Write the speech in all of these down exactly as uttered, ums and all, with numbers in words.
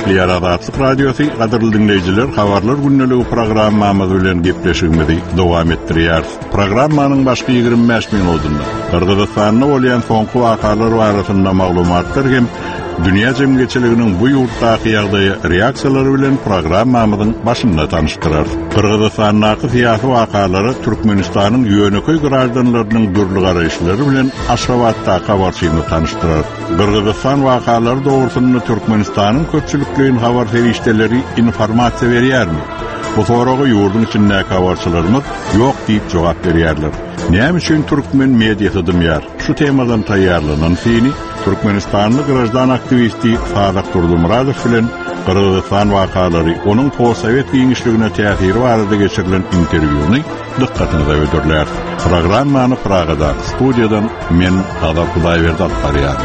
Ýar Azatlyk Radiosu gaderly dinleýijiler, habarlar günneligi programmamyz bilen gepleşigimizi dowam etdirýär. Programmanyň başky ýigirmi beş minutynda Kyrgyzstanda bolýan soňky wakalar barasynda maglumatlar hem dünýä jemgyçiliginiň bu ýurtdaky ýagdaýy reaksiýalary bilen programmamyzyň başynda tanıştyrar. Kyrgyzstandaky syýasy wakalary Türkmenistanyň ýöneköy garaşdanlarynyň dürli garaşlary bilen Aşgabatda habarçyny tanıştyrar. Kyrgyzstan wakalary dogrusyny Türkmenistanyň köpçülikliğin habar ferişteleri informasiýa berýärmi? Bu soragy ýurdun içindäki habarçylarymyz ýok diýip jogap berýärler. Näme üçin türkmen mediýasy dymýar? Şu temadan taýýarlanan seni Türkmenistanly garaşdan aktivisti Sadak Turdumuradov bilen Kyrgyzstan wakalary onuň post-sowet giňişligine täsiri barada geçirilen interwýuny dikkatyňize ödürler. Programmany Pragadan, studiýadan men Adar Hudaýberdi alýar.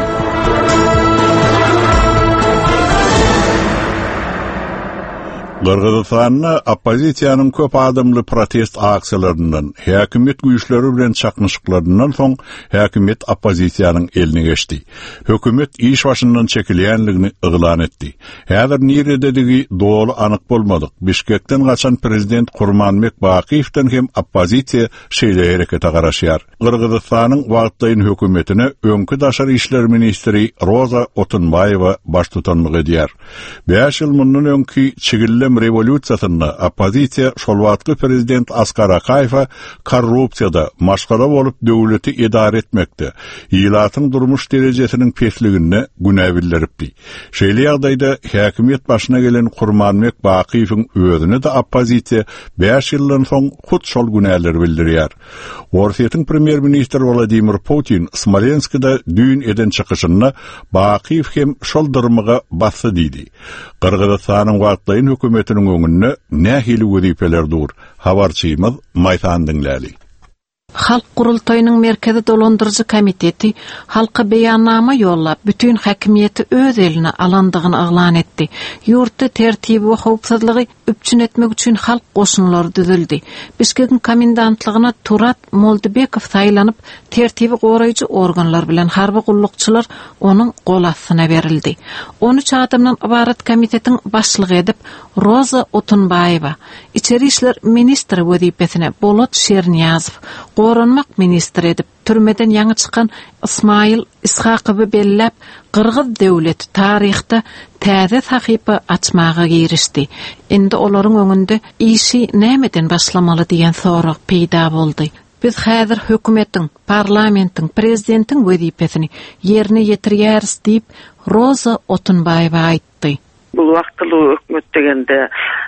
Kyrgyzstanda oppozisiýanyň köp adamly protest aksiýalaryndan, häkimet güýçleri bilen çaknyşyklarynyň soň häkimet oppozisiýanyň eline geçdi. Hökümet iş başyndan çekilýänligini yglan etdi. Häzir nirededigi dogry anyk bolmadyk. Bişkekden gaçan prezident Kurmanbek Bakiýewden hem oppozisiýa şeýle herekete garaşýar. Kyrgyzstanyň wagtlaýyn hökümetine öňkü daşar işler ministri Roza Otunbayewa baş tutanlyk edýär. beş ýyl mundan öňki çigille revolýusiýasynda oppozisiýa şol wagtky prezident Askar Akaýewa korrupsiýada maşgala bolup döwleti idare etmekde, ýylatyň durmuş derejesiniň pesligine günä bildiripdi. Şeýle ýagdaýda häkimet başyna gelen Kurmanbek Bakiýewiň özüne de oppozisiýa beş ýyldan soň hut şol günäleri bildirýär. Russiýanyň premier ministri Vladimir Putin Smolenskda düýün eden çykyşynda Bakiýew hem şol durmyga bassy diýdi. Kyrgyzstanyň wagtlaýyn hökümetiniň öňünde nähili wezipler dur. Habarçymyz Maýsan dinläli. Halk Gurultaýynyň merkezi dolandyrjy komiteti halka beýannama ýollap bütün häkimiýeti öz eline alandygyny aglan etdi. Ýurtda tertibi we howpsuzlygy üpçün etmek üçin halk goşunlary düzüldi. Bişkekiň komendantlygyna Turat Moldabekow saýlanyp tertibi goraýjy organlar bilen harby gullukçylar onuň gol astyna berildi. on üç adamdan ibarat komitetiň başlygy edip Roza Otunbayewa, İçeri işler ministri wezipesine Bolot Şernýazow Goranmak ministri edip türmeden ýangy çykan İsmail Ishakowy bellep Kyrgyz döwleti taryhda täze sahypa açmaga girişdi. Endi olaryň öňünde işi nämeden başlamaly diýen sorak peýda boldy. Biz häzir hökümetiň, parlamentiň, prezidentiň wezipesini ýerine ýetirýäris diýip Roza Otunbayewa aýtdy. Bu wagtly hökümet degende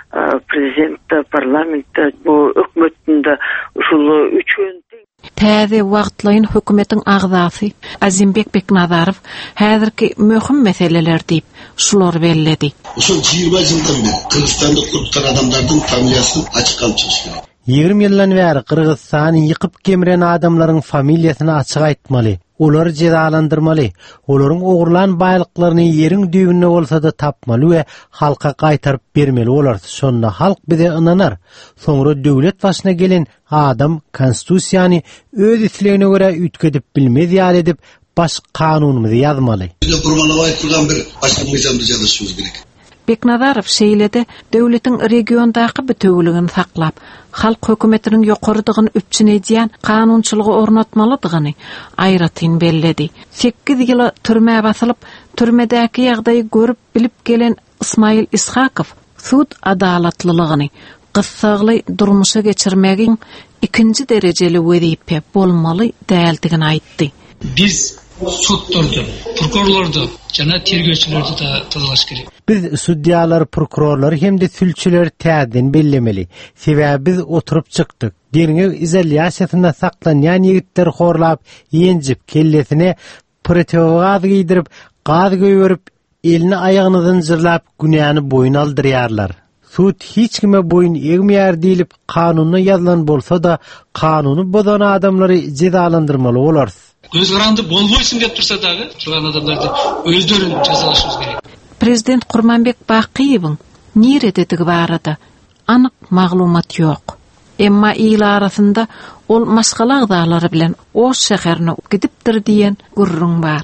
prezident, parlament, bu hökümetinde uşul üçüncü täze wagtlaýyn hökümetiň agzasy Azimbek Beknazarow häzirki möhüm meseleler diýip şular belledi. Uşul ýygrimi ýyldan beri Kyrgyzstanda guruptar adamlardyň familiýasyny açyk alçyş. ýygrimi ýyldan beri Kyrgyzstany ýykyp kemiren adamlaryň familiýasyny açyk aýtmaly. Olar cezalandyrmaly. Olaryň ogurlan baýlyklaryny ýeriň düýbünde bolsa da tapmaly we halka gaýtaryp bermeli bolar. Şonda halk bize inanar. Soňra döwlet başyna gelen adam konstitusiýany öz islegine görä ütkedip bilmez ýaly edip baş kanunyny ýazmaly. Bize gurmanawa aýtylgan bir başga myjamdy ýazışymyz gerek. Beknazarow şeýlede döwletiň regiondaky bütünligini saklap, halk hökümetiniň ýokardygyny üpçün edýän kanunçylygy ornatmalydygyny aýratyn belledi. sekiz ýyla türme basylyp, türmedäki ýagdaýy görüp bilip gelen İsmail Ishakow sud adalatlylygyny gyssagly durmuşa geçirmegiň ikinji derejeli wezipe bolmaly däldigini aýtdy. Biz sudlardy, prokurorlardy, jana tergewçilerdi da tazalaş gerek. Biz suddiýalar, prokurorlar hemde sülçüler täzeden bellemeli. Sebäbi biz oturup çykdyk. Derňe izolýasiýasynda saklanýan ýigitler horlap, ýenjip kellesine protivgaz giydirip, gaz göýürüp, elini aýagyny zynjyrlap günäni boyun aldyrýarlar. Sud hiç kime boyun egmeýär diýilip kanunyna ýazylan bolsa da kanuny bozan adamlary cezalandyrmaly bolar. Göz garandy bolboýsun dep tursa dagы, turgan adamlardy özlörüni jazalaşymyz gerek. Prezident Kurmanbek Bakiýewiň niredetigi barada anyk maglumat ýok. Emma ýyl arasynda ol maşgala agdalary bilen o şäherine gidipdir diýen gurrun bar.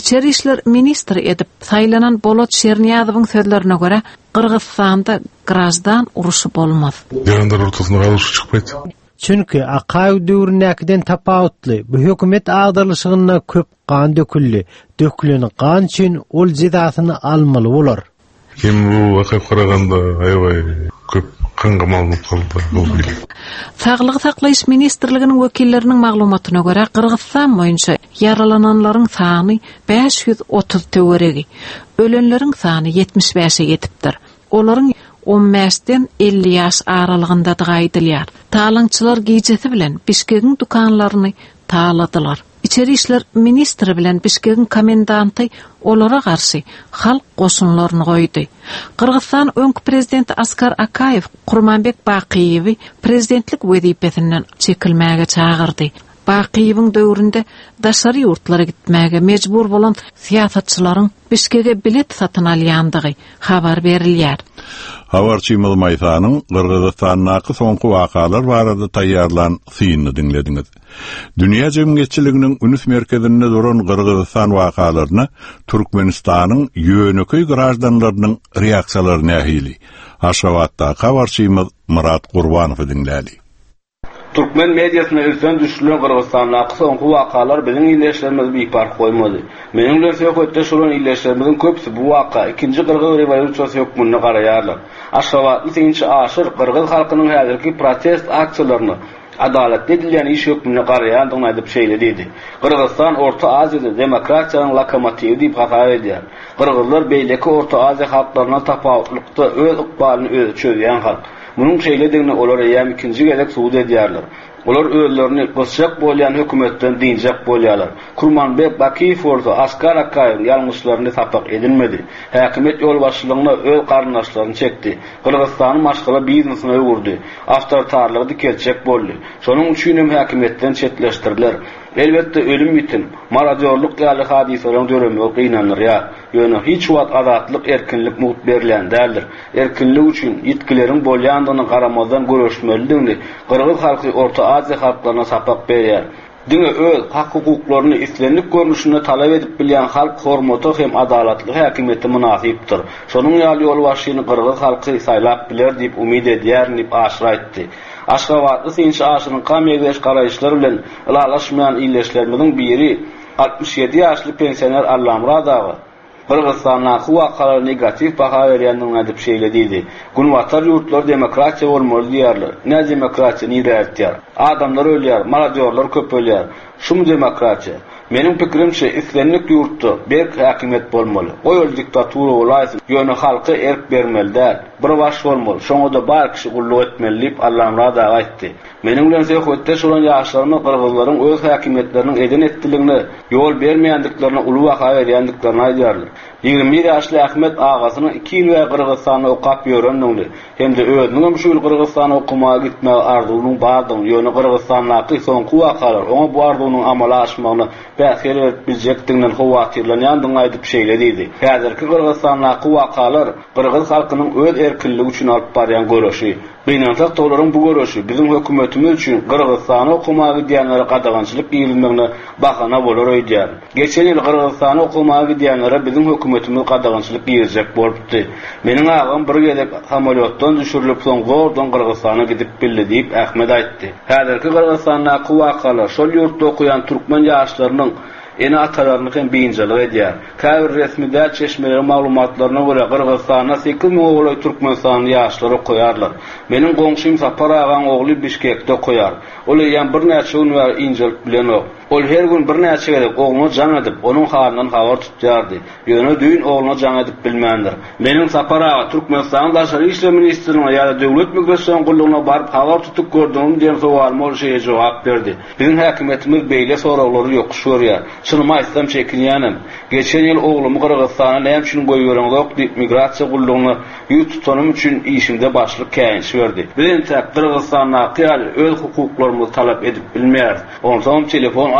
İçeri işler ministri edip saylanan Bolot Şerniyazowyň sözlerine göre Kırgızstanda grazdan uruşy bolmaz. Yarandar ortasına alışıp çıkmaydı. Çünkü akaw döwründäkiden tapawutly bu hökümet agdalyşygyna köp kan döküldi. Döküleni kan üçin ol jidatyny almaly bolar. Kim bu akaw karaganda aýbay köp kanга maglup kaldy. Saglyk saklaýyş ministrliginiň wekilleriniň maglumatyna görä Kırgızstan boýunça yaralananlaryň sany beş yüz otuz töweregi, ölenleriň sany yetmiş beşe ýetipdir. Olaryň on beşden elli ýaş aralygyndadygy aýdylýar. Talançylar gijesi bilen Bişkegiň dukanlaryny taladylar. İçeri işler ministri bilen Bişkegiň komendanty olara garşy halk goşunlaryny goýdy. Kırgızstan öňkü prezidenti Askar Akayew Kurmanbek Bakiýewi prezidentlik wezipesinden çekilmäge çağırdy. Bakiýewiň döwründe daşary ýurtlara gitmäge mejbur bolan siýasatçylaryň Bişkege bilet satyn alýandygy habar berilýär. Habarçy Maýsanyň Kırgızstanyňky soňky wakalar barada taýýarlan synyny dinlediňiz. Dünýä jemgyýetçiliginiň Unus merkezinde duran Kırgızstan wakalaryna Türkmenistanyň ýöneki grajdanlarynyň reaksiýalary nähili. Aşgabatda habarçymyz Murat Gurbanow dinlädi. Türkmen mediasına ölsen düşülen Kırgızstan'ın soňky wakalar bizim illeşlerimiz bir fark koymadı. Menin bilen söhbetde şulan illeşlerimizin köpsi bu waka ikinci Kırgız revolýusiýasy hökmüne garaýarlar. Aşgabatly seňçi aşyr Kırgız halkynyň häzirki protest aksiýalaryny adaletli edilýän iş hökmüne garaýandygyny aýdyp şeýledidi. Kırgızstan Orta Aziýada demokratiýanyň lokomotiwi diýip hakaýat edýär. Kırgızlar beýleki Orta Aziýa halklaryna tapawutlykda öz ykbalyny özü çözýän halk. Bunun şeýledigini olar ýa ikinji gezek suwd edýärler. Olar özlerini gysjak bolýan hökümetden diňjak bolýarlar. Kurmanbek Bakiýew bolsa Askar Akaýew ýalňyşlaryny tapak edilmedi. Häkimet ýol başçylygyna öz garyndaşlaryny çekdi. Kırgızstanyň maşgala biznesyne öwürdi. Awtoritarlygy dikelçek boldy. Şonuň üçin hem häkimetden çetleşdirdiler. Elbette ölüm bitin, maradyorluk ýaly hadiselerin döremi gynanýar. Ýöne hiç wagt azatlyk, erkinlik muht berilen däldir. Erkinlik üçin ýetkileriň bolýandygyny garamazdan görüşmelidigini Kırgız halky Orta Aziýa halklaryna sapak berýär. Diňe öz hak hukuklaryny islenlik görnüşine talap edip bilýän halk hormaty hem adalatly häkimeti münasipdir. Şonuň ýaly ýol başçyny Kırgız halky saýlap biler diýip umid edýär diýip aşyr aýtdy. Aşgabatly seňçi aşyryň kamýegleş garaýşlary bilen ılalaşmayan illeşlerimiziň biri altmış ýedi ýaşly pensioner Allam Radawy Kırgızstanyň wakalara negativ baha berýändigini aýdyp şeýledidi. Günwatar ýurtlar demokratiýa bolmaly diýerler. Ne demokratiýa niýetdir? Adamlar ölýär, maradyorlar köp ölýär. Şumu demokratiýa? Menin pikirimçe islenlik ýurtda berk häkimet bolmaly. Oýul diktatura bolaýsy, ýöne halky erk bermeli, bir baş bolmaly. Şoňa da bar kişi gullyk etmeli diýip Allam Rada aýtdy. Menin bilen söhbetde şolan ýaşlaryň Kırgızlaryň öz häkimetleriniň eden etdiligini, ýol bermeýändiklerini uly waka berýändiklerini aýdýarlar. ýygrimi bir ýaşly Ahmet agasyny iki ýyl we Kırgızstanda okap ýörendigini, hemde özüniň şu ýyl Kırgızstana okumaga gitmäge arzuwynyň bardygyny, ýöne Kırgızstandaky soňky wakalar oňa bu arzuwynyň amala aşmagyny bäher biljekdigini howatyrlanýandygyny aýdyp şeýledidi. Häzirki Kırgızstandaky wakalar Kırgız halkynyň öz erkinligi üçin alyp barýan görüşi. Beýnençak toglaryň bu görüşi bizim hökümetimiz üçin Kırgızstana okumaga gidýänlere gadagançylyk ýylynyny bahana bolar öýdýär. Geçen ýyl Kırgızstana okumaga gidýänlere bizim hökümetimiz gadagançylyk ýerjek bolupdy. Meniň agam bir gelip samolyotdan düşürilip soň gordan Kırgızstana gidip bildi diýip Ahmet aýtdy. Häzirki Kırgızstandaky wakalar şol ýurtda okuyan türkmen ýaşlarynyň ene atalaryny hem beýinçilik edýär. Käbir resmide çeşmeleri maglumatlaryna görä Kırgızstana sekiz ming ogly türkmenistanyň ýaşlary okuýarlar. Meniň goňşym Sapar agaň ogly Bişkekde okuýar. Ol ýa bir näçe ünwer injilik bilen ok. Ol her gün bir näçe gelip ogluny jan edip, onuň halyndan habar tutýardy. Ýöne düýün ogluny jan edip bilmändir. Meniň Sapar aga Türkmenistanyň daşary işler ministrine ýa-da döwlet migrasiýon gullygyna baryp habar tutup gördüm diýen sowalyma ol şeýle jogap berdi. Biziň häkimetimiz beýle soraglary ýokuşýar. Şunumy aýtsam çekinýänem. Geçen ýyl oglumy Kırgızstana näme üçin goýýaranok diýip migrasiýa gullygyny ýurt tutanym üçin işimde başlyk käýinç berdi. Bilen Kırgızstana ýaly öz hukuklarymy talap edip bilmeýär. Ondan telefon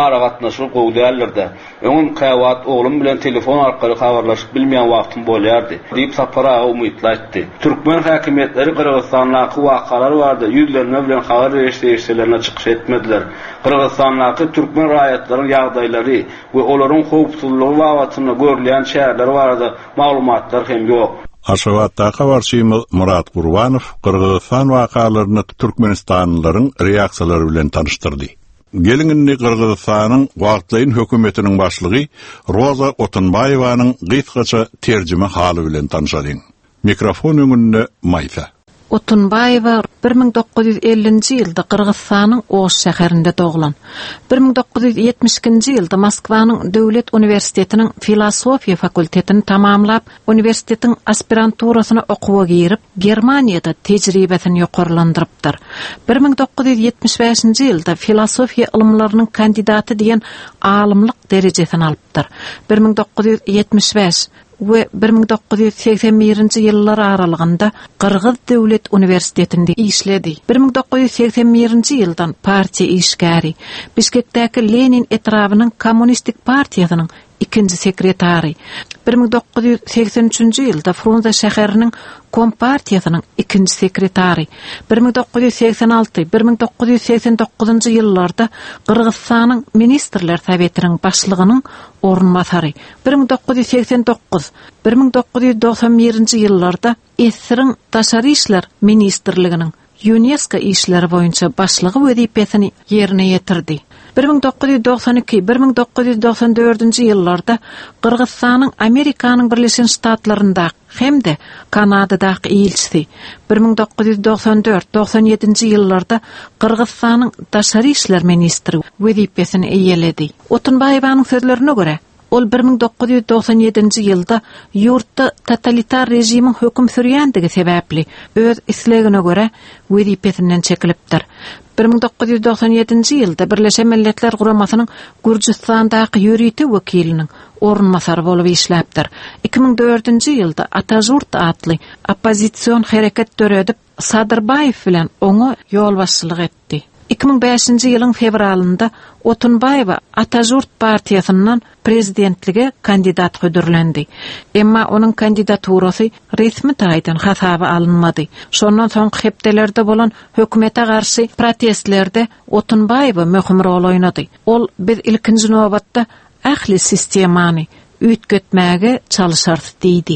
bara gatnaşyp gowdallarda. Öňün kawat oglum bilen telefon arkaly habarlaşyp bilmeýän wagtym bolýardy. Diýip sapara umytlatdy. Türkmen häkimetleri Kyrgyzstandaky wakalar bardy. Ýüzlerine bilen habar berişlerine çykyş etmediler. Kyrgyzstandaky türkmen raýatlaryň ýagdaýlary we olaryň howpsuzlygy wagtyna görülýän şäherler barada maglumatlar hem ýok. Aşgabatda habarçymyz Murat Gurbanov Kyrgyzstan wakalaryny türkmenistanlylaryň reaksiýalary bilen tanıştyrdy. Gelingindi Kyrgyzstanyň wagtlaýyn hökümetiniň başlygy Roza Otunbaýewanyň gysgaça terjime haly bilen tanışadyň. Mikrofon öňünde Maysa. Otunbaýewa bir ming dokuz ýüz ellinji ýylda Kyrgyzstanyň Oş şäherinde doglan. bir ming dokuz ýüz ýetmişinji ýylda Moskwanyň Döwlet Uniwersitetiniň filosofiýa fakultetini tamamlap, uniwersitetiň aspiranturasyna okuwa girip, Germaniýada tejribesini ýokarlandyrypdyr. bir ming dokuz ýüz ýetmiş beşinji ýylda filosofiýa ilmlarynyň kandidaty diýen alymlyk derejesini alypdyr. bir ming dokuz ýüz ýetmiş beş we bir ming dokuz ýüz seksen birinji ýyllar aralygynda Kyrgyz Döwlet Uniwersitetinde işledi. bir ming dokuz ýüz seksen birinji ýyldan partiýa işgäri, Bişkekdäki Lenin etrabynyň Kommunistik partiýasynyň ikinji sekretary. bir ming dokuz ýüz seksen üçinji ýylda Frunze şäheriniň Kompartiýasynyň ikinji sekretary. bir ming dokuz ýüz seksen alty - bir ming dokuz ýüz seksen dokuzunji ýyllarda Kyrgyzstanyň Ministrler Sowetiniň başlygynyň orunmasary. bir ming dokuz ýüz seksen dokuz - bir ming dokuz ýüz doksan birinji ýyllarda Esriň Taşary işler ministrliginiň UNESCO işleri boýunça başlygy wezipesini ýerine ýetirdi. bir ming dokuz ýüz doksan iki - bir ming dokuz ýüz doksan dördünji ýyllarda Kyrgyzstanyň Amerikanyň Birleşen Ştatlarynda hemde Kanadadaky ilçisi. bir ming dokuz ýüz doksan dört - doksan ýedinji ýyllarda Kyrgyzstanyň Taşary işler ministri wezipesini eýeledi. Otunbaýewanyň sözlerine görä, ol bir ming dokuz ýüz doksan ýedinji ýylda ýurtda totalitar rejimiň hökm sürýändigi sebäpli öz islegine görä wezipesinden çekilipdir. bir ming dokuz ýüz doksan ýedinji ýylda Birleşen Milletler Guramasynyň Gürjistandaky ýörüýti wekiliniň orunmasary bolup işläpdir. iki ming dördünji ýylda Atajurt atly oppozisiýon hereket töredip Sadyrbaýew bilen oňa ýol başçylyk etdi. iki ming beşinji ýylyň fevralynda Otunbaýewa Atajurt partiýasynyň prezidentlige kandidat gödürlendi. Emma onuň kandidaturasy resmi taýdan hasaba alınmady. Şondan soň hepdelerde bolan hökümete garşy protestlerde Otunbaýewa möhüm rol oýnady. Ol biz ilkinji nobatda ähli sistemany üýtgetmäge çalyşardy diýdi.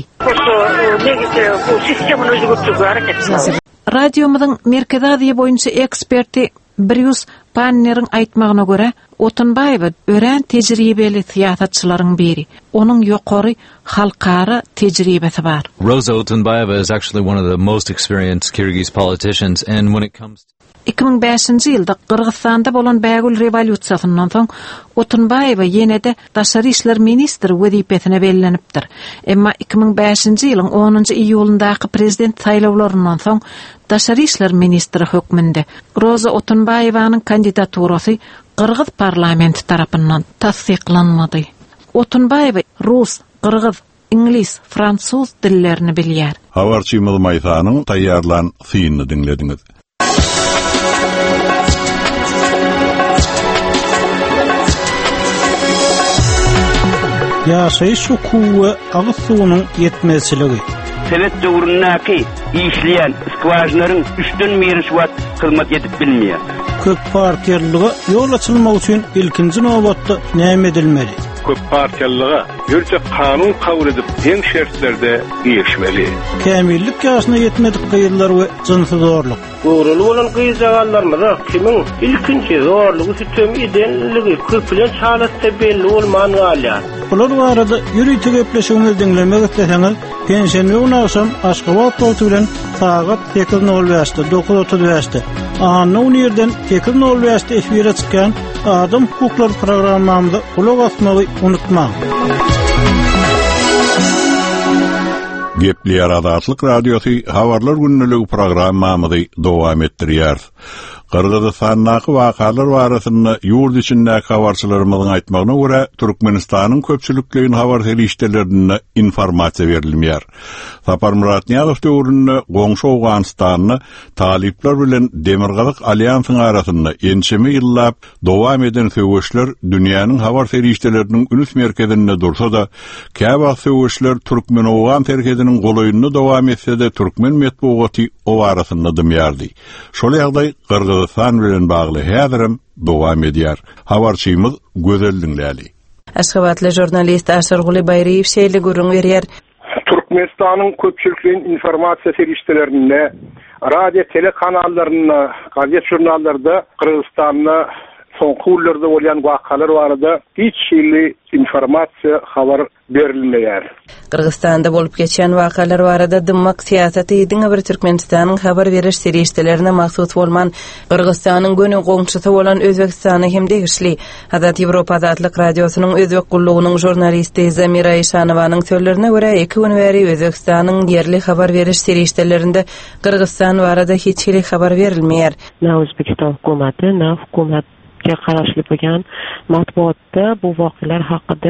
Radiomyzyň Merkez Aziýa boýunça eksperti Bruce Panner'in aýtmagyna görä, Otunbaýewa örän tejribeli siýasatçylaryň biri. Onuň ýokary halkara tejribesi bar. Roza Otunbaýewa is actually one of the most experienced Kyrgyz politicians, and when it comes to iki ming beşinji ýylda Kyrgyzstanda bolan Bägül rewolýusiýasyndan soň Otunbaýewa ýene-de Taşary işler ministri wezipesine bellenipdir. Emma iki ming beşinji ýylyň onunji iýulyndaky prezident saýlawlaryndan soň Taşary işler ministri hökmünde Roza Otunbaýewanyň kandidaturasy Kyrgyz parlamenti tarapyndan tasdiklanmady. Otunbaýewa rus, kyrgyz, ingliz, fransuz dillerini bilýär. Habarçymyz Maysanyň taýýarlan synyny dinlediňiz. Ýaşaýyş hukugy agyz suwunyň ýetmezçiligi. Sowet döwründäki işleýän skwažnaryň üçden biri şuwat hyzmat edip bilmeýär. Köp partiýalyga ýol açylmagy üçin ilkinji nobatda näme edilmeli? Köp partiýalyga ýörçe kanun kabul edip teň şertlerde ýeşmeli. Kämillik ýaşyna ýetmedik gyýylar we jynsy zorluk. Gowraly bolan gyýjaganlarmyza kimiň ilkinji zorlugy sütem edenligi köplen çalatda belli bolman galýar. Bular barada ýürüýti gepleşigini dinlemek isteseňiz, pensiýa unaşam Aşgabat bolty bilen sagat sekiz nol beşde dokuz otuz beşde Ahanyň ýerden sekiz nol beşde efire çykan Adam hukuklar programmamyzda ulak asmagy unutmaň. Gepli Aradatlyk Radiosi habarlar günnüligi programmamyzy dowam etdirýär. Kırgızstanyň wakalar barasynda ýurt içindäki habarçylarymyzyň aýtmagyna görä, Türkmenistanyň köpçülikliğin habar telişdelerine informasiýa berilmeýär. Sapar Murat Niýazow döwründe goňşy Awganystanyny talipler bilen Demirgazyk alýansynyň arasynda ençemi ýyllap dowam eden söwüşler dünýäniň habar telişdeleriniň ünüs merkezinde dursa da, käbä söwüşler Türkmen Awgan terkediniň golaýyny dowam etse de Türkmen medeniýeti o arasynda dymýardy. Şol ýagdaý Kırgızstan bilen bagly häzirim dowam edýär. Habarçymyz gözelliňläli. Aşgabatly jurnalist Aşar Guly Bayriýew şeýle görüň berýär. Türkmenistanyň köpçülikliğin informasiýa serişdelerinde, radio tele kanallarında, gazet jurnallarda Kırgızstanyň soňky ýyllarda bolýan wakalar barada hiç şeýle informasiýa habar berilmeýär. Kırgızstanda bolup geçen wakalar barada dymmak siýasaty diňe bir Türkmenistanyň habar beriş serişdelerine maksut bolman Kırgızstanyň göni goňşysy bolan Özbekistany hem degişli. Hadat Ýewropa Azatlyk Radiosynyň Özbek gullugynyň jurnalisti Zamira Ýyşanowanyň söýlerine görä, iki gün bäri Özbekistanyň ýerli habar beriş serişdelerinde Kırgızstan barada hiç şeýle habar berilmeýär. Na Özbekistan hökümeti, na hökümet karşılık bolgan matbuatda bu wakalar hakynda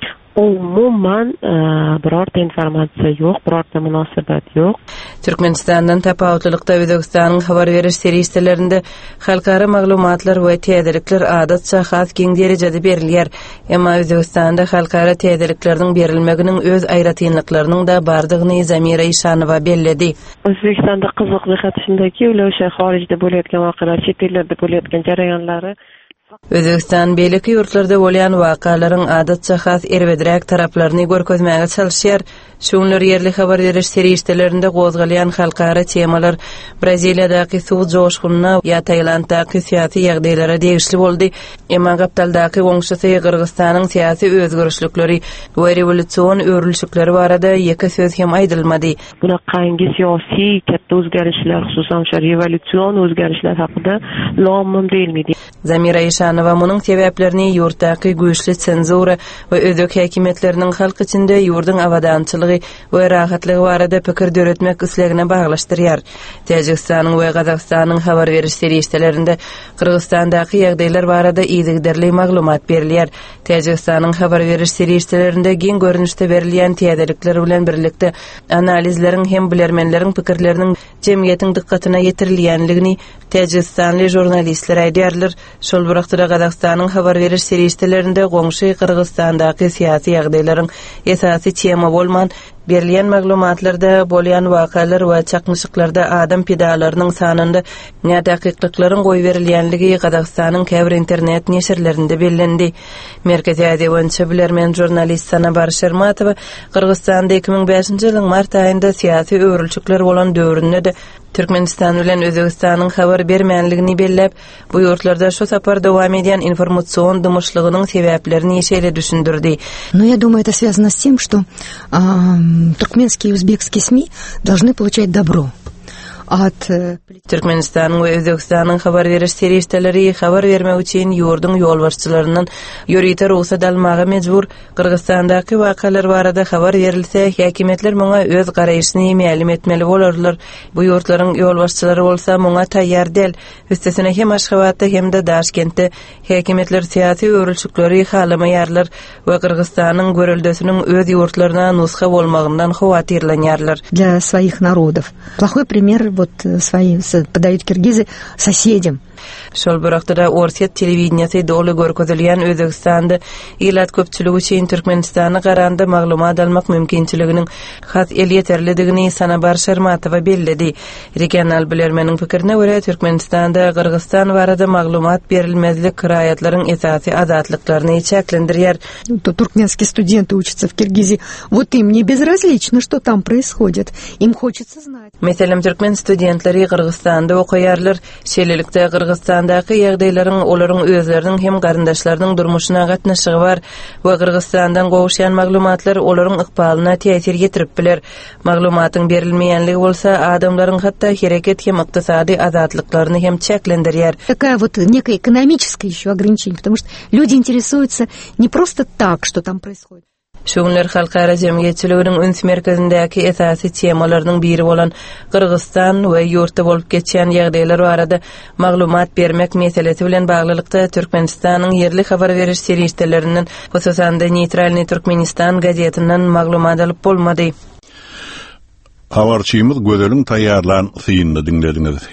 umuman birorta informasiýa ýok, birorta munosabat ýok. Türkmenistandan tapawutlykda Özbekistanyň habar beriş serişdelerinde halkara maglumatlar we täzelikler adatça has keng derejede berilýär. Emma Özbekistanda halkara täzelikleriniň berilmeginiň öz aýratynlyklarynyň da bardygyny Zamira Ýyşanowa belledi. Özbekistanda kyzykly hatyndaky öleşe haryjda bolýan wakalar, çet ellerde bolýan jaraýanlary Özbekistan beýleki ýurtlarda bolýan wakalaryň adatça has erwedirek taraplaryny görkezmäge çalyşýar. Şunlar ýerli habar beriş serişdelerinde gozgalýan halkara temalar Braziliýadaky suw joşgunyna ýa Taýlanddaky syýasy ýagdaýlara degişli boldy. Emma gaptaldaky goňşysy Kyrgyzstanyň syýasy özgörüşlikleri we rewolýusiýon örülşikleri barada ýeke söz hem aýdylmady. Buna kaňgy syýasy ketdi özgärişler, hususan şu rewolýusiýon özgärişler hakynda lomum diýilmedi. Zamira Ýyşanowa munyň sebäplerini ýurtdaky güýçli senzura we özök häkimetläriniň halk içinde ýurdun awadançylygy we rahatlygy barada pikir döretmek islegine baglaşdyrýar. Täjikistanyň we Gazakstanyň habar beriş serişdelerinde Kyrgyzstandaky ýagdaýlar barada ýygyderli maglumat berilýär. Täjikistanyň habar beriş serişdelerinde giň görnüşde berilýän täzelikler bilen birlikde analizleriň hem bilermenleriň pikirleriniň jemgyýetiň dikkatyna ýetirilýänligini Täjikistanly jurnalistler aýdýarlar. Şol wagtda Gazakstanyň habar beriş serişdelerinde goňşy Kyrgyzstandaky syýasy ýagdaýlaryň esasy tema bolman berilýän maglumatlarda bolýan wakalar we çakmyşyklarda adam pedalarynyň sanynda näme dakyklyklaryň goý berilýänligi Gazakstanyň käbir internet neşirlerinde bellendi. Merkezi Aziýa boýunça bilermen jurnalist Sanabar Shermatowa Kyrgyzstanda iki ming beşinji ýylyň mart aýynda syýasy örülçükler bolan döwründe de Türkmenistan bilen Özbekistanyň habar bermänligini bellep, bu ýurtlarda şu sapar dowam edýän informasiýon dymyşlygynyň sebäplerini şeýle düşündirdi. Но я думаю, это связано с тем, что а, туркменские и узбекские СМИ должны получать добро at Türkmenistan we Özbekistanyň habar beriş serişdeleri habar bermek üçin ýurdun ýolbaşçylarynyň ýörite ruhsat almagy mejbur. Kyrgyzstandaky wakalar barada habar berilse, häkimetler muňa öz garaýyşyny ma'lum etmeli bolarlar. Bu ýurtlaryň ýolbaşçylary bolsa muňa taýýar del. Üstesine hem Aşgabatda hem de Daşkentde häkimetler syýasy örülçükleri halamaýarlar we Kyrgyzstanyň görüldüsiniň öz ýurtlaryna nusxa bolmagyndan howatyrlanýarlar. Для своих народов. Плохой пример вот свои подают киргизы соседям. Şol bıraktıda Orset televiziýasy dolu görkezilýän Özbekistanda ýylat köpçüligi üçin Türkmenistany garanda maglumat almak mümkinçiliginiň has el ýeterlidigini Sanabar Shermatowa belledi. Regional bilermeniň pikirine görä Türkmenistanda Kyrgyzstan barada maglumat berilmezlik kiraýatlaryň esasy azatlyklaryny çäklendirýär. Туркменские студенты учатся в Киргизии. Вот им не безразлично, что там происходит. Им хочется знать. Meselem Türkmen studentleri Kyrgyzstanda okuýarlar. Şeýlelikde Kyrgyzstandaky ýagdaýlaryň olaryň özleriniň hem garyndaşlarynyň durmuşyna gatnaşygy bar we Kyrgyzstandan gowuşan maglumatlar olaryň ykbalyna täsir ýetirip biler. Maglumatyň berilmeýänligi bolsa adamlaryň hatda hereket hem ykdysady azatlyklaryny hem çäklendirýär. Такая вот некая экономическая ещё ограничение, потому что люди интересуются не просто так, что там происходит. Şoňlar halkara jemgyýetçiliginiň üns merkezindäki esasy temalarynyň biri bolan Kyrgyzstan we ýurtda bolup geçen ýagdaýlar barada maglumat bermek meselesi bilen baglylykda Türkmenistanyň yerli habar beriş serýistelerinden, hususan da Neytralny Türkmenistan gazetinden maglumat alyp bolmady. Habarçymyz Gözelin taýýarlan syýyny dinlediňiz.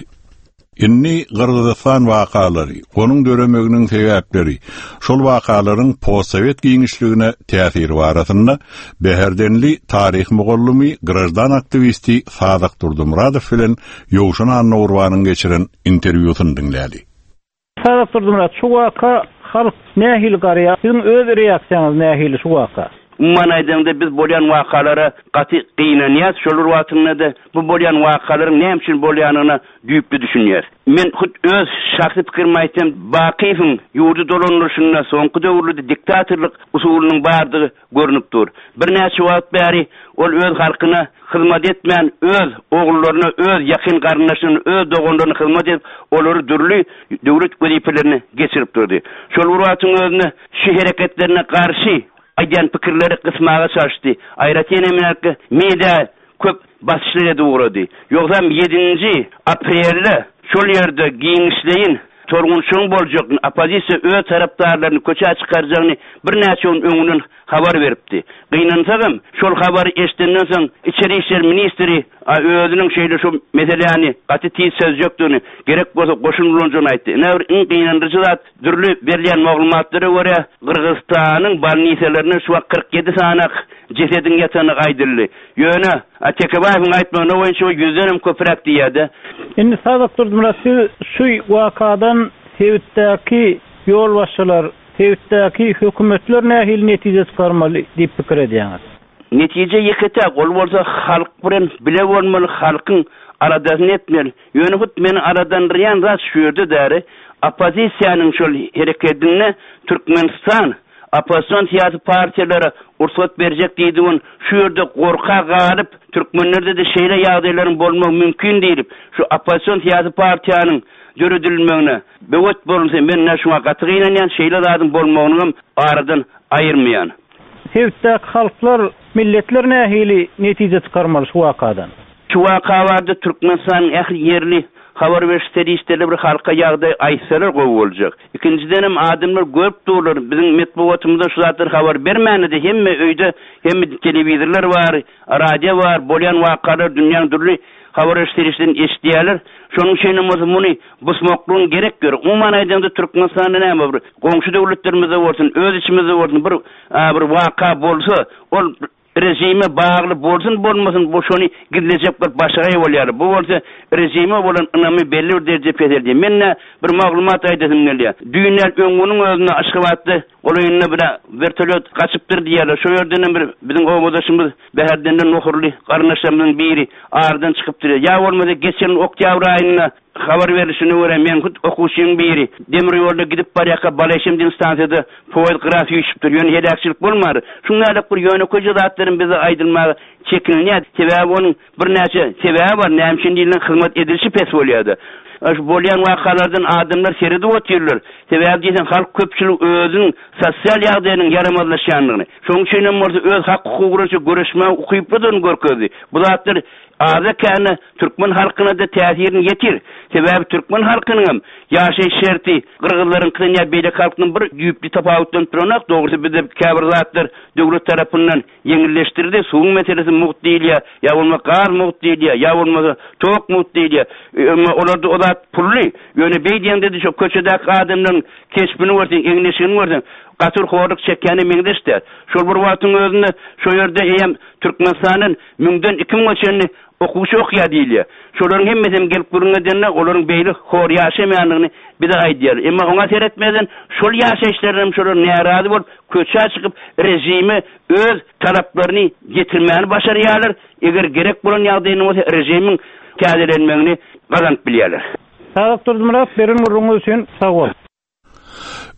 Inni Kırgızstan wakalary, onuň döremeginiň sebäpleri, şol wakalaryň post-sowet giňişligine täsiri barasynda Beherdenli taryh mugallimy, grajdan aktivisti Sadyk Durdumuradow bilen Ýowşan Annawrwanyň geçiren interwýusyny dinlädi. Sadyk Durdumuradow, şu waka halk nähil garýar? Siziň öz reaksiýaňyz nähil şu waka? Umman aýdymda biz bolýan wakalara gaty gynanýar, şolar wagtynda bu bolýan wakalaryň näme üçin bolýanyna düýpli düşünýär. Men hut öz şahsy pikirimi aýtsam, Baqywyň ýurdu dolanýaryna soňky döwürde diktatorlyk usulynyň bardygy görünip dur. Bir näçe wagt bäri ol öz halkyna hyzmat etmän, öz oglaryna, öz ýakyn garyndaşyna, öz doganlaryna hyzmat edip, olary dürli döwlet gözepelerini geçirip durdy. Şol wagtyň özüne şu hereketlerine garşy aýdan pikirleri kısmaga çaşdy. Aýratyn emenki media köp basışlara uğrady. Ýogsa ýedinji aprelde şol ýerde giňişleýin torgunçyň boljak opozisiýa öz tarapdarlaryny köçe çykarjagyny bir näçe öňünden habar beripdi. Gynansaňam şol habary eşitenden soň içeri işler ministri özüniň şeýle şu meseleni gaty tiz sözjökdigini gerek bolsa goşunulanyny aýtdy. Näwer iň gynandyrjy zat dürli berilýän maglumatlary görä Kyrgyzstanyň balniselerini şu kırk yedi sanak cesedin ýatany aýdyldy. Ýöne Atekebaýewiň aýtmagyna boýunça ýüzden köpräk diýdi. Indi Sadyk Durdumuradow şu wakadan Sewitdäki ýol başçylar, Sewitdäki hökümetler nähil netije çykarmaly diýip pikir edýäňiz. Netije ýeketek, ol bolsa halk bilen bile bolmaly, halkyň aradasyny etmeli. Ýöne hut meni aradan rýan ras şu ýerde däri, opozisiýanyň şol hereketine Türkmenistan opozisiýon siýasy partiýalary ursat berjek diýdiň şu ýerde gorka galyp türkmenlerde de şeýle ýagdaýlaryň bolmagy mümkin diýip şu opozisiýon siýasy partiýanyň jöredilmegine bewet bolsa men näşuňa gatygynan şeýle zadyň bolmagyny aradan aýyrmaýan. Sewitdäki halklar, milletler nähili netije çykarmaly şu wakadan? Şu waka barada Türkmenistanyň ähli yerli habar beriş serýisleri bir halka ýagdaý aýsalar gowy boljak. İkinciden hem adamlar görüp durlar. Biziň metbuatymyzda şu zatlar habar bermänidi. Hemme öýde, hemme telewizorlar bar, radio bar, bolýan wakalar dünýäniň dürli habar beriş serýislerini eşitýärler. Şonuň şeýle mazmuny busmaklygyň gerek gör. Umman aýdymda Türkmenistanyň näme bir goňşy döwletlerimizde bolsun, öz içimizde bolsun bir bir waka bolsa, ol rejime bağlı bolsun bolmasın bu şonu gidilejek bir başga bolýar. Bu bolsa rejime bolan ynamy belli bir derje pederdi. Men bir maglumat aýdym gelýär. Düýnäl öňüniň özüne aşgabatdy. Olaýyny bir vertolyot gaçypdyr diýerler. Şo ýerden bir biziň omodaşymyz Beherdenden nohurly garnaşamyň biri ardan çykypdyr. Ýa bolmasa geçen oktýabr aýyna habar verişini görem men hut okuşyň biri demir ýolda gidip barýaka Balaşemdin stansiýada poýt graf ýüşüpdir. Ýöne hedäkçilik bolmary. Şuňlarlyk bir ýöne köje zatlaryň bize aýdylmagy çekinilýär. Sebäbi onuň bir näçe sebäbi bar. Näme üçin diýilen hyzmat edilişi pes bolýardy. Aş bolýan wakalardan adamlar seridi otyrlar. Sebäbi diýsen halk köpçülik özüniň sosial ýagdaýynyň yaramazlaşýanlygyny. Şoň üçin bolsa öz hak hukugyny göreşme ukypdyň görkezdi. Bu zatlar Aza kâne Türkmen halkyna da täsirini ýetir. Sebäbi Türkmen halkynyň ýaşaýyş şerti Kyrgyzlaryň kynýa beýle halkynyň bir ýüpli tapawutdan turunak. Dogry bizde käbir zatlar döwlet tarapyndan ýeňilleşdirdi. Suwun meselesi mugt diýilýär, ýa bolma gaz mugt diýilýär, ýa bolmasa tok mugt diýilýär. Olarda o zat pully. Ýöne beýdiňde de şo köçedäki adamlaryň kesbini görsen, eňleşigini görsen, gatyr horluk çekýäni meňdeşdir. Şol bir wagtyň özünde şo ýerde hem Türkmenistanyň müňden iki miň geçenli okuwçy okýar diýilýär. Şolaryň hemmesini gelip görünýänler, olaryň beýle hor ýaşamaýanlygyny bize aýdýar. Emma oňa seretmeden şol ýaşaýyşlaryň şolar närazy bolup köçe çykyp rejimi öz talaplaryny getirmäni başarýarlar. Eger gerek bolan ýagdaýyny bolsa rejimiň kädelenmegini gazanyp bilýärler. Sadyk Durdumuradow berin murruňyz üçin sag bol.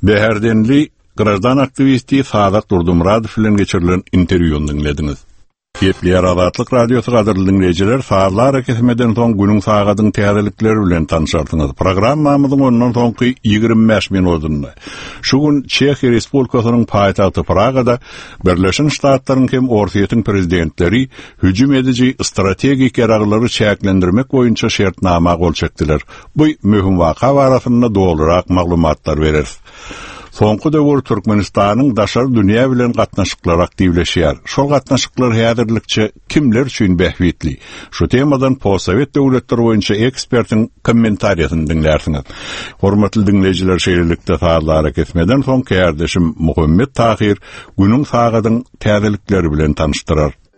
Beherdenli grajdan aktivisti Sadyk Durdumuradow bilen geçirilen interwýuny dinlediňiz. Kepler Azatlyk Radiosu gadyrly dinleyijiler, saatlar hareketmeden soň günüň sagadyň täzelikleri bilen tanışardyňyz. Programmamyzyň ondan soňky ýygrimi beş minutunda. Şu gün Çekiýa Respublikasynyň paýtagty Pragada Birleşen Ştatlaryň hem Orsiýetiň prezidentleri hüjüm edici strategik ýaraglary çäklendirmek boýunça şertnama gol çekdiler. Bu möhüm waka barasynda dolurak maglumatlar berer. Soňky döwür Türkmenistanyň daşary dünýä bilen gatnaşyklar aktivleşýär. Şol gatnaşyklar häzirlikçe kimler üçin bähwitli? Şu temadan postsowet döwletleri boýunça ekspertiň kommentariýasyny dinlersiňiz. Hormatly dinleyijiler, şeýlelikde saatlara kesmeden soň kärdeşim Muhammed Tahir günüň sagadyň täzelikleri bilen tanışdyrar.